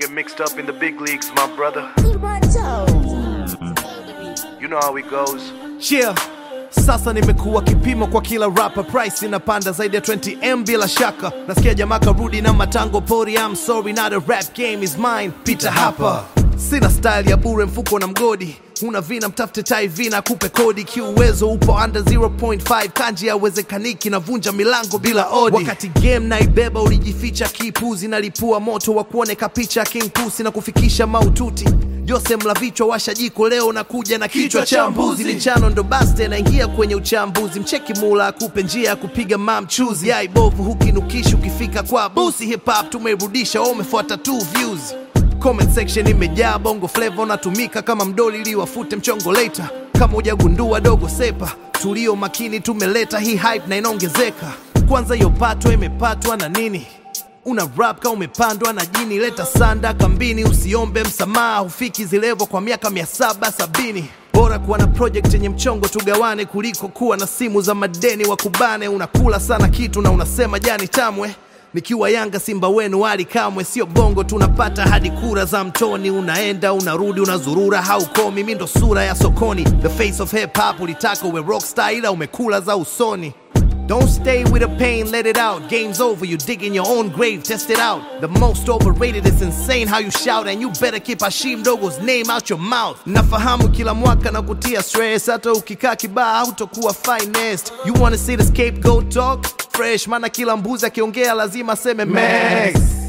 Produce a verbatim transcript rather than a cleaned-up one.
get mixed up in the big leagues, my brother. You know how it goes. Yeah. Sasa nimekuwa kipimo kwa kila rapper, price inapanda zaidi ya twenty M bila shaka. Nasikia jamaa karudi na matango pori, I'm sorry not a rap game is mine, Peter hapa. Sina style ya bure, mfuko na mgodi. Una vina mtafute tai vina kupe kodi. Kiuwezo upo under zero point five, kanji ya wezekaniki na vunja milango bila odi. Wakati game na ibeba ulijificha kipuzi, na lipua moto wa kuone kapicha King Pussy na kufikisha maututi. Jose mla vichwa washa jiko, leo na kuja na kichwa cha mbuzi. Lichano ndo baste na ingia kwenye uchambuzi. Mcheki mula akupe njia ya kupiga mamchuzi. Yai bovu hukinukishi ukifika kwa busi. Hip hop tumerudisha, umefuata two views. Comment section imejaa bongo flavor, natumika kama mdoli ili wafute mchongo later. Kama hujagundua dogo sepa, tulio makini tumeleta hii hype na inaongezeka. Kwanza hiyo patwa imepatwa na nini? Una rap ka umepandwa na jini. Leta sanda kambini, usiombe msamaha, hufiki zilevo kwa miaka mia saba sabini. Bora kuwa na project yenye mchongo tugawane, kuliko kuwa na simu za madeni wakubane. Unakula sana kitu na unasema jani tamwe. Nikiwa Yanga Simba wenu wali kamwe. Sio bongo tunapata hadi kura za mtoni. Unaenda unarudi unazurura haukomi. Mimi ndo sura ya sokoni, the face of hip hop. Ulitaka uwe rockstar ila umekula za usoni. Don't stay with the pain, let it out. Game's over, you dig in your own grave, test it out. The most overrated, it's insane how you shout. And you better keep Hashim Dogo's name out your mouth. Nafahamu kila mwaka na kutia stress. Hata ukikaa kibaa hautokuwa finest. You wanna see the scapegoat talk? Fresh, mana kila mbuzi akiongea lazima seme Max.